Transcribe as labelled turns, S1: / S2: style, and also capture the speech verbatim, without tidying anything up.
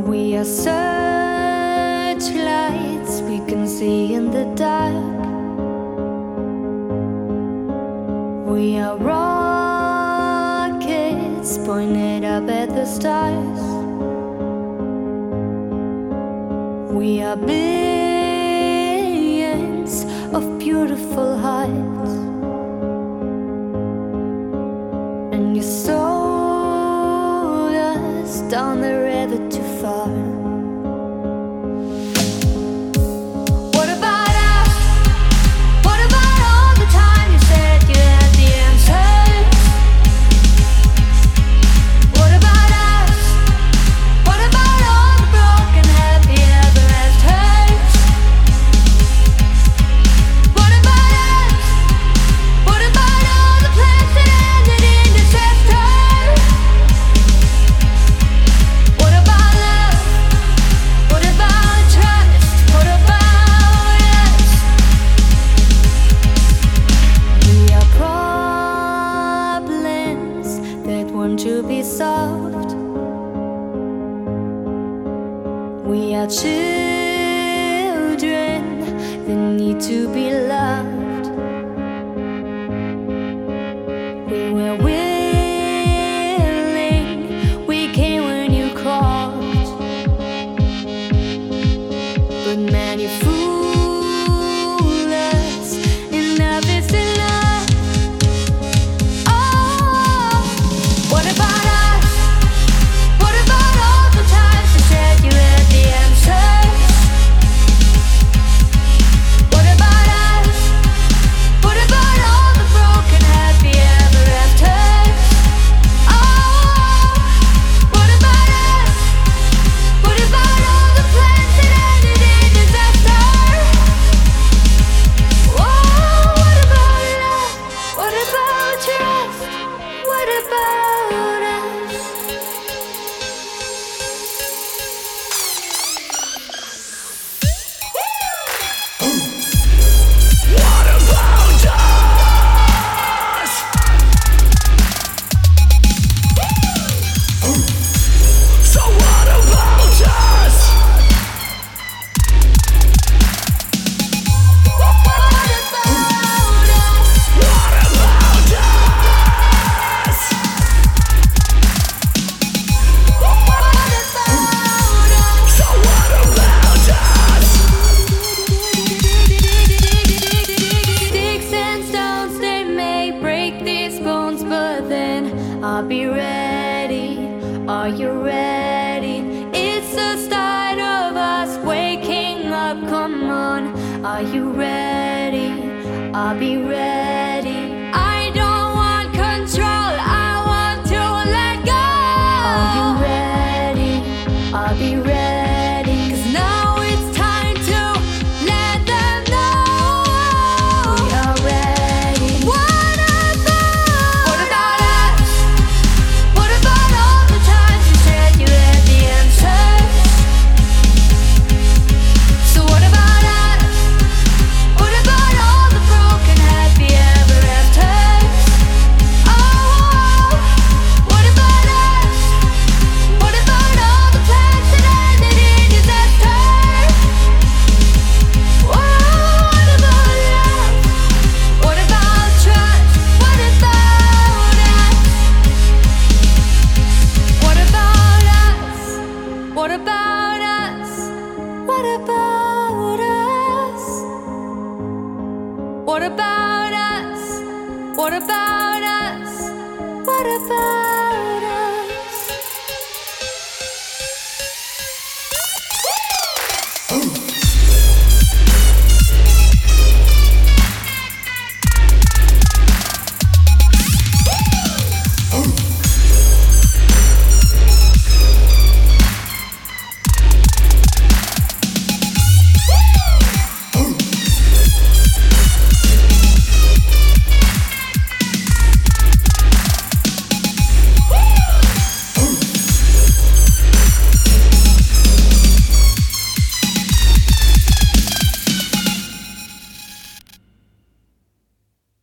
S1: We are searchlights we can see in the dark. We are rockets pointed up at the stars. We are billions of beautiful hearts. And you sold us down the river too far. What about us? What about all the time you said you had the answers? What about us? What about all the broken happy ever afters? What about us? What about all the plans that ended in disaster? What about love? What about trust? What about us? We are problems that want to be solved. We are children that need to be loved. We were willing, we came when you called. But man, you fool us, enough is enough. Oh, what about us? What about all the times you said you had the answers? What about us? What about all the broken happy ever afters? Oh, what about us? What about all the plans that ended in disaster? Oh, what about love? What about trust? What about us?
S2: What about us? So what about us?
S1: What about us?
S2: What about us?
S1: What about us?
S2: So what about us?
S1: Sticks and stones, they may break these bones, but then I'll be ready. Are you ready? It's the start of us waking up. Come on, are you ready? I'll be ready.